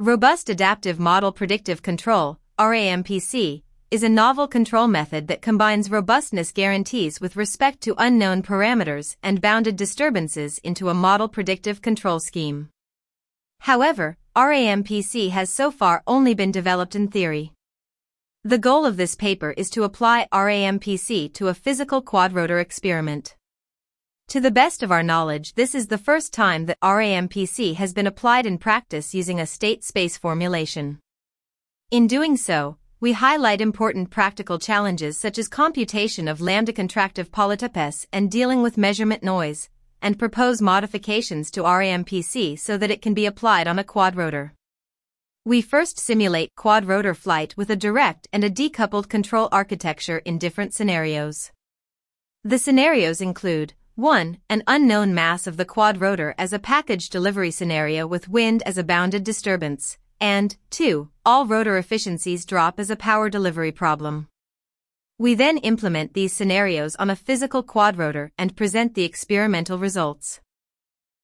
Robust Adaptive Model Predictive Control, RAMPC, is a novel control method that combines robustness guarantees with respect to unknown parameters and bounded disturbances into a model predictive control scheme. However, RAMPC has so far only been developed in theory. The goal of this paper is to apply RAMPC to a physical quadrotor experiment. To the best of our knowledge, this is the first time that RAMPC has been applied in practice using a state space formulation. In doing so, we highlight important practical challenges such as computation of lambda contractive polytopes and dealing with measurement noise, and propose modifications to RAMPC so that it can be applied on a quadrotor. We first simulate quadrotor flight with a direct and a decoupled control architecture in different scenarios. The scenarios include 1. An unknown mass of the quadrotor as a package delivery scenario with wind as a bounded disturbance, and 2. All rotor efficiencies drop as a power delivery problem. We then implement these scenarios on a physical quadrotor and present the experimental results.